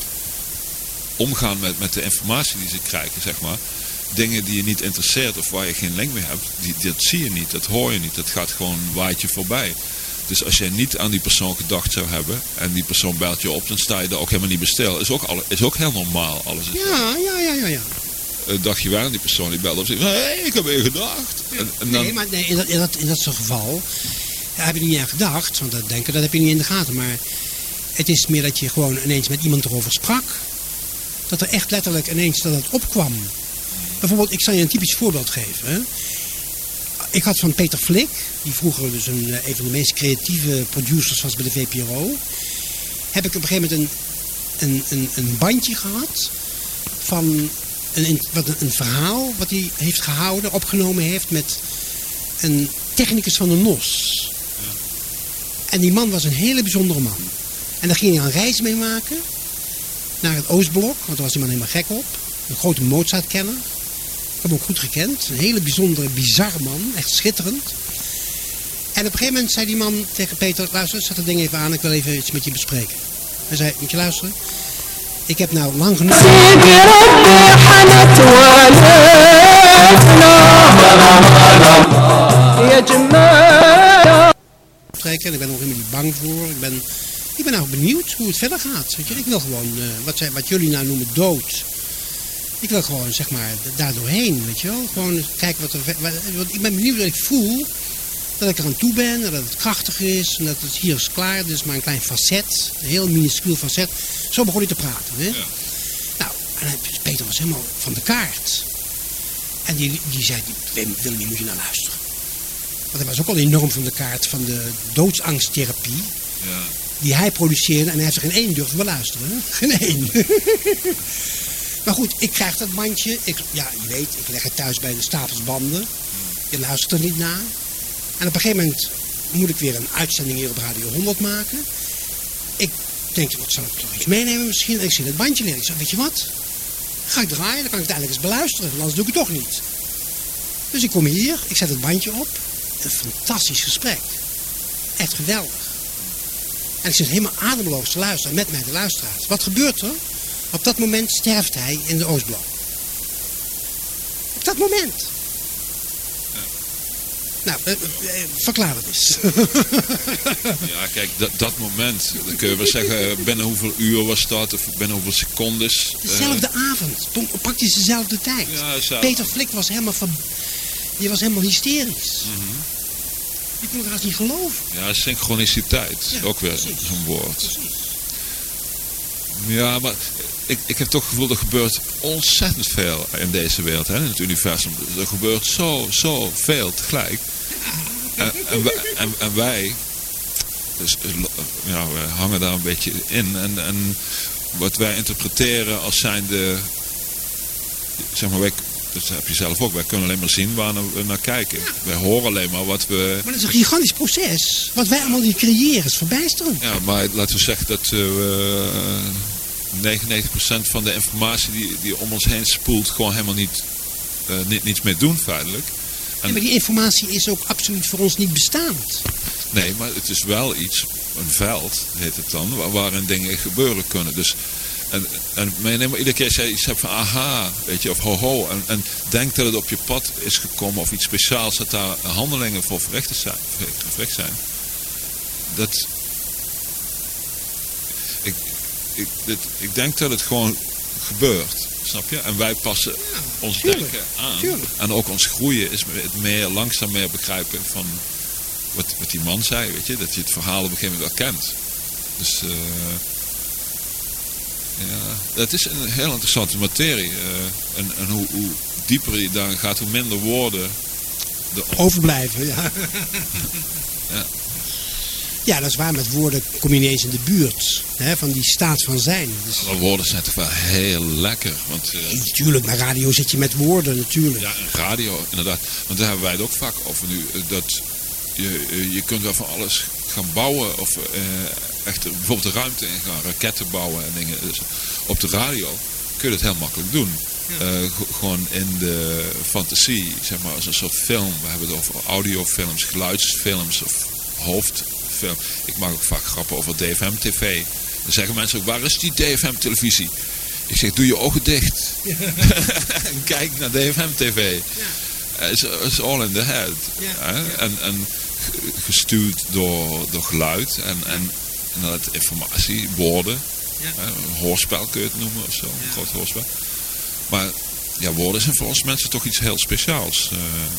omgaan met de informatie die ze krijgen, zeg maar. Dingen die je niet interesseert of waar je geen link mee hebt, dat zie je niet, dat hoor je niet. Dat gaat gewoon waait je voorbij. Dus als jij niet aan die persoon gedacht zou hebben en die persoon belt je op, dan sta je daar ook helemaal niet bij stil. Is ook heel normaal. Alles is Ja. Dacht je wel aan die persoon die belt op en zegt, hey, ik heb weer gedacht. Ja. En dan... Nee, maar in dat soort geval heb je er niet aan gedacht, want dat heb je niet in de gaten. Maar het is meer dat je gewoon ineens met iemand erover sprak. Dat er echt letterlijk ineens dat het opkwam. Bijvoorbeeld, ik zal je een typisch voorbeeld geven. Hè. Ik had van Peter Flik, die vroeger dus een van de meest creatieve producers was bij de VPRO. Heb ik op een gegeven moment een bandje gehad van een verhaal wat hij heeft gehouden, opgenomen heeft met een technicus van de NOS. Ja. En die man was een hele bijzondere man. En daar ging hij een reis mee maken naar het Oostblok, want daar was die man helemaal gek op. Een grote Mozart-kenner. Ik heb hem ook goed gekend. Een hele bijzondere, bizarre man. Echt schitterend. En op een gegeven moment zei die man tegen Peter, luister, zet dat ding even aan, ik wil even iets met je bespreken. Hij zei, moet je luisteren? Ik heb nou lang genoeg... En ik ben er nog helemaal niet bang voor. Ik ben nou benieuwd hoe het verder gaat. Weet je? Ik wil gewoon, wat jullie nou noemen dood. Ik wil gewoon, zeg maar, daar doorheen, weet je wel. Gewoon kijken wat er... Ik ben benieuwd dat ik voel dat ik er aan toe ben, dat het krachtig is, en dat het hier is klaar. Dit is maar een klein facet, een heel minuscuul facet. Zo begon hij te praten, hè. Ja. Nou, en Peter was helemaal van de kaart. En die zei, Willem, moet je naar luisteren. Want hij was ook al enorm van de kaart van de doodsangsttherapie. Ja. Die hij produceerde en hij heeft er geen één durven beluisteren. Hè? Geen één. Maar goed, ik krijg dat bandje. Je weet, ik leg het thuis bij de stapels banden. Je luistert er niet naar. En op een gegeven moment moet ik weer een uitzending hier op Radio 100 maken. Ik denk, wat zal ik toch iets meenemen misschien? En ik zie dat bandje liggen. Ik zeg, weet je wat? Ga ik draaien, dan kan ik het eigenlijk eens beluisteren. Anders doe ik het toch niet. Dus ik kom hier, ik zet het bandje op. Een fantastisch gesprek. Echt geweldig. En ik zit helemaal ademloos te luisteren met mij de luisteraars. Wat gebeurt er? Op dat moment sterft hij in de Oostblok. Op dat moment. Ja. Nou, verklaar het eens. Ja, kijk, dat moment, dan kun je wel zeggen, binnen hoeveel uur was dat, of binnen hoeveel secondes. Dezelfde avond, praktisch dezelfde tijd. Ja, Peter Flik was helemaal hysterisch. Mm-hmm. Je kon het haast niet geloven. Ja, synchroniciteit, ja, ook weer zo'n woord. Precies. Ja, maar ik heb toch het gevoel, er gebeurt ontzettend veel in deze wereld, hè, in het universum. Er gebeurt zo veel tegelijk. En wij Dus ja, we hangen daar een beetje in. En wat wij interpreteren als zijnde, zeg maar, dat heb je zelf ook, wij kunnen alleen maar zien waar we naar kijken. Ja. Wij horen alleen maar wat we... Maar dat is een gigantisch proces. Wat wij allemaal nu creëren is verbijsterend. Ja, maar laten we zeggen dat 99% van de informatie die om ons heen spoelt gewoon helemaal niets mee doen feitelijk. Ja, maar die informatie is ook absoluut voor ons niet bestaand. Nee, maar het is wel iets, een veld heet het dan, waarin dingen gebeuren kunnen. Dus, en iedere keer als jij iets hebt van aha, weet je, of ho-ho, en denk dat het op je pad is gekomen of iets speciaals, dat daar handelingen voor verricht zijn. Dat... Ik denk dat het gewoon gebeurt, snap je? En wij passen ons denken aan. Tuurlijk. En ook ons groeien is langzaam meer begrijpen van wat die man zei, weet je? Dat je het verhaal op een gegeven moment wel kent. Dus het is een heel interessante materie. En hoe dieper je daar gaat, hoe minder woorden overblijven, ja. Ja. Ja, dat is waar. Met woorden kom je ineens in de buurt. Hè, van die staat van zijn. Dus... Maar woorden zijn toch wel heel lekker. Want, natuurlijk, bij radio zit je met woorden natuurlijk. Ja, en radio inderdaad. Want daar hebben wij het ook vaak over nu. Dat je kunt wel van alles gaan bouwen. Of echt bijvoorbeeld de ruimte in gaan. Raketten bouwen en dingen. Dus op de radio kun je het heel makkelijk doen. Ja. Gewoon in de fantasie. Zeg maar als een soort film. We hebben het over audiofilms, geluidsfilms of hoofdfilm. Ik maak ook vaak grappen over DFM-TV. Dan zeggen mensen ook, waar is die DFM-televisie? Ik zeg, doe je ogen dicht. Ja. En kijk naar DFM-TV. Ja. It's all in the head. Ja. En gestuurd door geluid en informatie, woorden. Ja. Een hoorspel kun je het noemen of zo. Ja. Een groot hoorspel. Maar ja, woorden zijn voor ons mensen toch iets heel speciaals.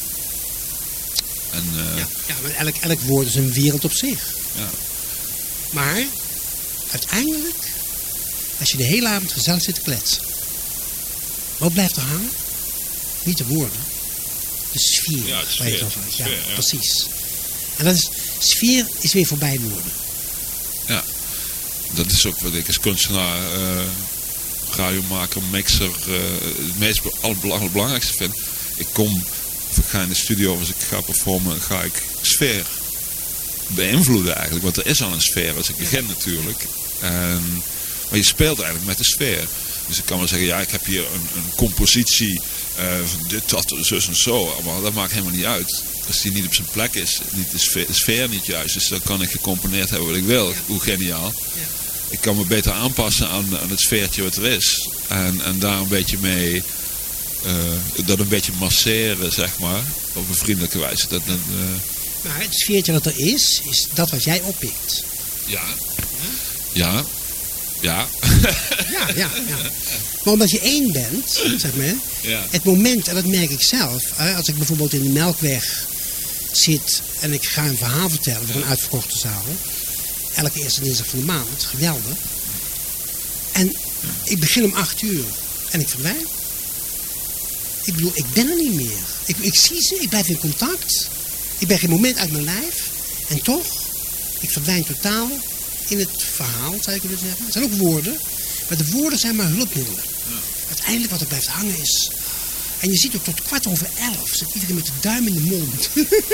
Maar elk woord is een wereld op zich. Ja. Maar uiteindelijk, als je de hele avond gezellig zit te kletsen, wat blijft er hangen? Niet de woorden. De sfeer. Ja, de sfeer. Ja, precies. En dat is, sfeer is weer voorbij woorden. Ja, dat is ook wat ik als kunstenaar, radiomaker, mixer, het allerbelangrijkste vind. Ik ga in de studio, als ik ga performen, ga ik sfeer beïnvloeden eigenlijk. Want er is al een sfeer als ik begin natuurlijk. Maar je speelt eigenlijk met de sfeer. Dus ik kan wel zeggen, ja, ik heb hier een compositie van dit, dat, zus en zo. Maar dat maakt helemaal niet uit. Als die niet op zijn plek is, niet de sfeer niet juist is, dan kan ik gecomponeerd hebben wat ik wil. Ja. Hoe geniaal. Ja. Ik kan me beter aanpassen aan het sfeertje wat er is. En daar een beetje mee... dat een beetje masseren, zeg maar, op een vriendelijke wijze. Maar het sfeertje dat er is dat wat jij oppikt. Ja. Ja. Ja. Ja. Maar omdat je één bent, zeg maar, het moment, en dat merk ik zelf, als ik bijvoorbeeld in de Melkweg zit en ik ga een verhaal vertellen voor een uitverkochte zaal, elke eerste dinsdag van de maand, geweldig. En ik begin om 8:00 en ik verdwijn. Ik bedoel, ik ben er niet meer. Ik zie ze, ik blijf in contact. Ik ben geen moment uit mijn lijf. En toch, ik verdwijn totaal in het verhaal, zou je kunnen zeggen. Het zijn ook woorden. Maar de woorden zijn maar hulpmiddelen. Ja. Uiteindelijk wat er blijft hangen is... En je ziet ook tot 11:15 zit iedereen met de duim in de mond.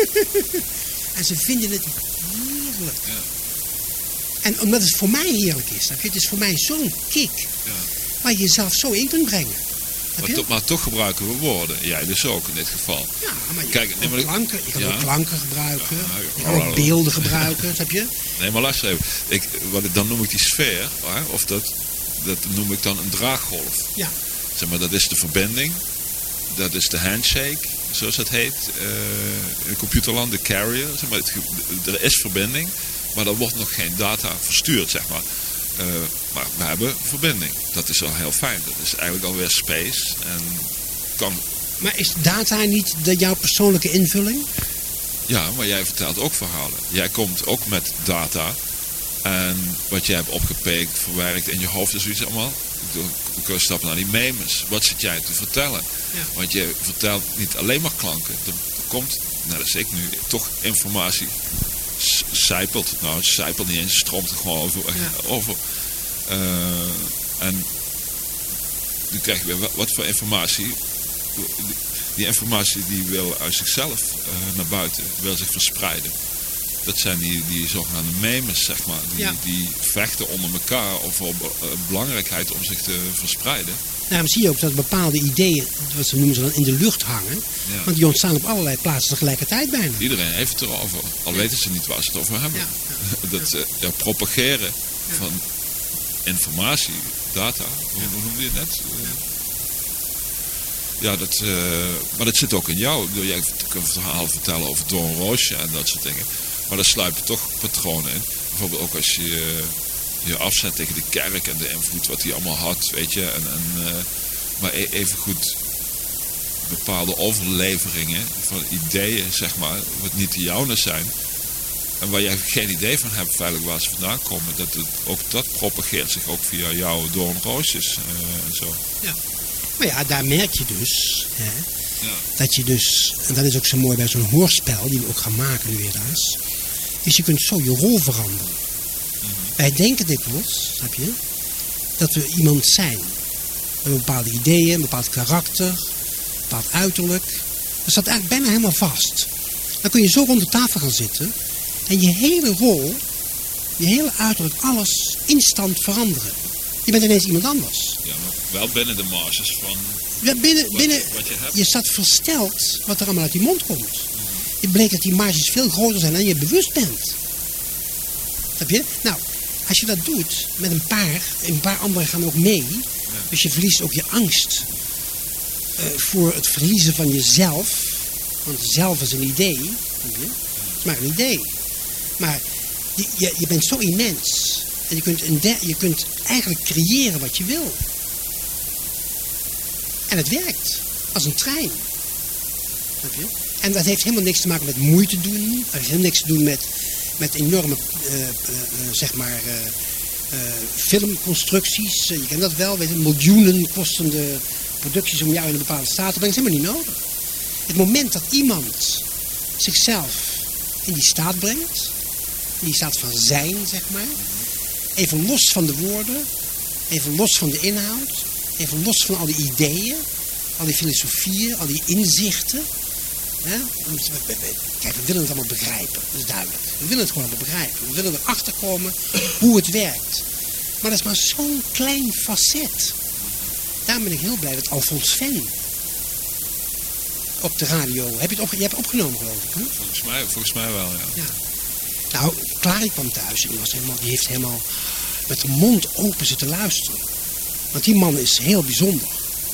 En ze vinden het heerlijk. Ja. En omdat het voor mij heerlijk is. Het is voor mij zo'n kick. Ja. Waar je jezelf zo in kunt brengen. Maar toch gebruiken we woorden. Jij dus ook in dit geval. Ja, maar je kan ook klanken gebruiken. Je kan ook beelden gebruiken. Snap je? Nee, maar luister even. Dan noem ik die sfeer. Of dat noem ik dan een draaggolf. Ja. Zeg maar, dat is de verbinding. Dat is de handshake, zoals dat heet. In computerland, de carrier. Zeg maar, er is verbinding. Maar er wordt nog geen data verstuurd, zeg maar. Maar we hebben verbinding. Dat is wel heel fijn. Dat is eigenlijk alweer space. Maar is data niet jouw persoonlijke invulling? Ja, maar jij vertelt ook verhalen. Jij komt ook met data. En wat jij hebt opgepikt, verwerkt in je hoofd is zoiets allemaal. We kunnen stappen naar die memes. Wat zit jij te vertellen? Ja. Want je vertelt niet alleen maar klanken. Er komt, net als ik nu, toch informatie sijpelt. Nou, het sijpelt niet eens, het stroomt er gewoon over. En dan krijg je weer wat voor informatie. Die informatie die wil uit zichzelf naar buiten, wil zich verspreiden. Dat zijn die zogenaamde memes, zeg maar. Die vechten onder elkaar over belangrijkheid om zich te verspreiden. Daarom zie je ook dat bepaalde ideeën, wat ze noemen ze dan, in de lucht hangen. Ja. Want die ontstaan op allerlei plaatsen tegelijkertijd bijna. Iedereen heeft het erover, al weten ze niet waar ze het over hebben. Dat propageren van informatie, data, hoe noemde je het net? Maar dat zit ook in jou. Jij kunt verhalen vertellen over Doornroosje en dat soort dingen. Maar daar sluipen toch patronen in. Bijvoorbeeld ook als je je afzet tegen de kerk en de invloed wat die allemaal had, weet je. Maar even goed bepaalde overleveringen van ideeën, zeg maar, wat niet de jouwe zijn. En waar jij geen idee van hebt feitelijk waar ze vandaan komen. Ook dat propageert zich ook via jouw doornroosjes en zo. Ja. Maar ja, daar merk je dus, dat je dus, en dat is ook zo mooi bij zo'n hoorspel, die we ook gaan maken nu helaas, is je kunt zo je rol veranderen. Wij denken dikwijls, snap je, dat we iemand zijn. Met bepaalde ideeën, een bepaald karakter, een bepaald uiterlijk. Dat staat eigenlijk bijna helemaal vast. Dan kun je zo rond de tafel gaan zitten en je hele rol, je hele uiterlijk, alles instant veranderen. Je bent ineens iemand anders. Ja, maar wel binnen de marges van ja, binnen, wat je hebt. Je staat versteld wat er allemaal uit die mond komt. Het bleek dat die marges veel groter zijn dan je bewust bent. Snap je? Nou, als je dat doet met een paar anderen gaan ook mee. Ja. Dus je verliest ook je angst voor het verliezen van jezelf. Want zelf is een idee. Snap je? Het is maar een idee. Maar je bent zo immens. En je kunt eigenlijk creëren wat je wil. En het werkt. Als een trein. Snap je? En dat heeft helemaal niks te maken met moeite doen. Dat heeft helemaal niks te doen met enorme, filmconstructies. Je kent dat wel. Miljoenen kostende producties om jou in een bepaalde staat te brengen. Dat is helemaal niet nodig. Het moment dat iemand zichzelf in die staat brengt. In die staat van zijn, zeg maar. Even los van de woorden. Even los van de inhoud. Even los van al die ideeën. Al die filosofieën. Al die inzichten. Ja? Kijk, we willen het allemaal begrijpen. Dat is duidelijk. We willen het gewoon allemaal begrijpen. We willen erachter komen hoe het werkt. Maar dat is maar zo'n klein facet. Daarom ben ik heel blij dat Alfons Ven op de radio... Je hebt het opgenomen, geloof ik, hè? Volgens mij wel, ja. Nou, Clary kwam thuis en die heeft helemaal met de mond open zitten luisteren. Want die man is heel bijzonder.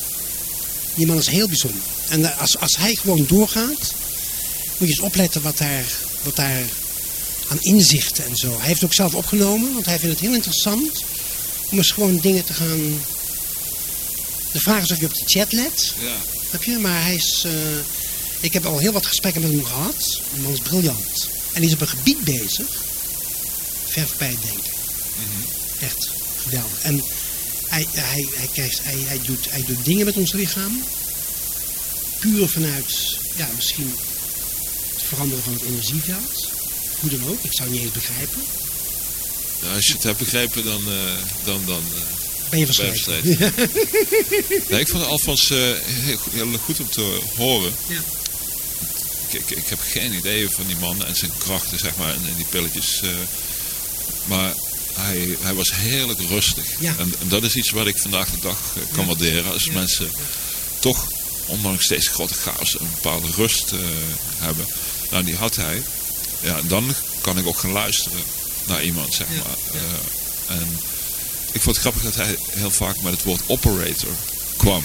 En als hij gewoon doorgaat, moet je eens opletten wat daar aan inzichten en zo. Hij heeft het ook zelf opgenomen, want hij vindt het heel interessant om eens gewoon dingen te gaan... De vraag is of je op de chat let. Ja. Heb je? Maar hij is... ik heb al heel wat gesprekken met hem gehad. De man is briljant. En hij is op een gebied bezig. Ver voorbij het denken. Mm-hmm. Echt geweldig. En hij doet dingen met ons lichaam. Puur vanuit, ja, misschien het veranderen van het energieveld. Hoe dan ook. Ik zou het niet eens begrijpen. Nou, als je het hebt begrepen, dan ben je versleten. Nee, ik vond Alfons heel goed om te horen. Ja. Ik heb geen idee van die man en zijn krachten, zeg maar, en die pilletjes. Maar hij was heerlijk rustig. Ja. En dat is iets wat ik vandaag de dag kan waarderen. Als mensen toch, ondanks deze grote chaos, een bepaalde rust hebben. Nou, die had hij. Ja, en dan kan ik ook gaan luisteren naar iemand, zeg maar. En ik vond het grappig dat hij heel vaak met het woord operator kwam.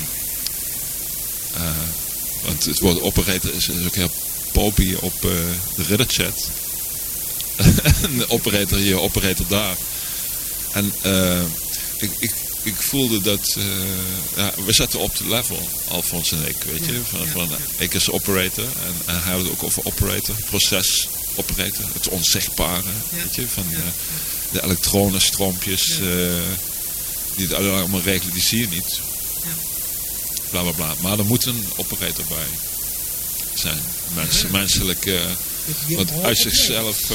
Want het woord operator is ook heel popie op de Ridderchat. En de operator hier, operator daar. En ik voelde dat... we zaten op de level, Alfons en ik, weet je. Ik is operator en hij had het ook over operator, proces operator, het onzichtbare, weet je. Van de elektronenstroompjes die het allemaal regelen, die zie je niet. Bla bla bla. Maar er moet een operator bij zijn. Menselijk, wat uit zichzelf...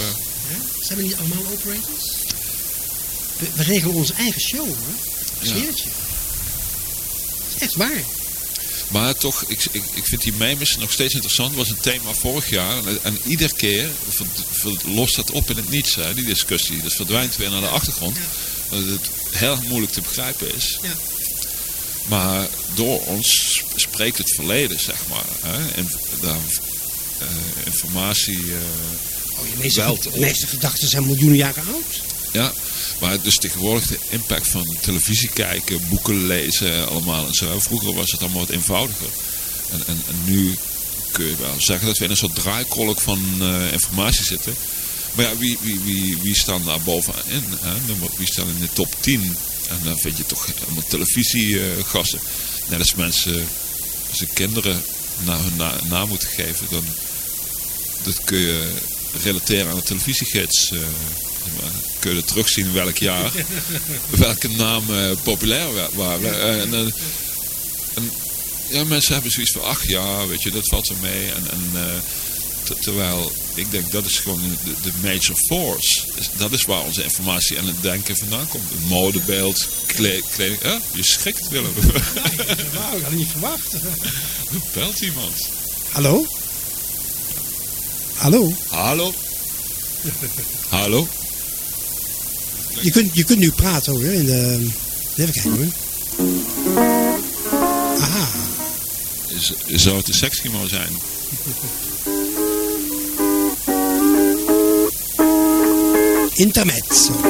Zijn we niet allemaal operators? We regelen onze eigen show, hoor. Ik zweer het je. Dat is echt waar. Maar toch, ik vind die memes nog steeds interessant. Dat was een thema vorig jaar. En iedere keer lost dat op in het niets, hè, die discussie. Dat verdwijnt weer naar de achtergrond. Ja. Dat het heel moeilijk te begrijpen is. Ja. Maar door ons spreekt het verleden, zeg maar. Hè? En informatie... de meeste gedachten zijn miljoenen jaren oud. Ja, maar dus tegenwoordig de impact van televisie kijken, boeken lezen, allemaal en zo. Vroeger was het allemaal wat eenvoudiger. En nu kun je wel zeggen dat we in een soort draaikolk van informatie zitten. Maar ja, wie staan daar bovenin? Wie staan in de top 10? En dan vind je toch allemaal televisiegasten. Net als mensen, als ze kinderen naar hun naam moeten geven, dan dat kun je relateren aan de televisiegids. Kun je terugzien welk jaar welke namen populair waren. En ja, mensen hebben zoiets van, ach ja, weet je, dat valt zo mee. Terwijl ik denk dat is gewoon de major force. Dat is waar onze informatie en het denken vandaan komt. Het modebeeld, kleding. Je schrikt, Willem. Wauw, ik had het niet verwacht. Er belt iemand. Hallo? Hallo? Hallo? Hallo? Je kunt nu praten hoor. In de... Even kijken hoor. Aha. Zou het een sekschema zijn? Intermezzo.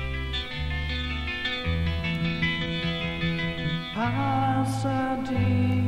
Pasadena.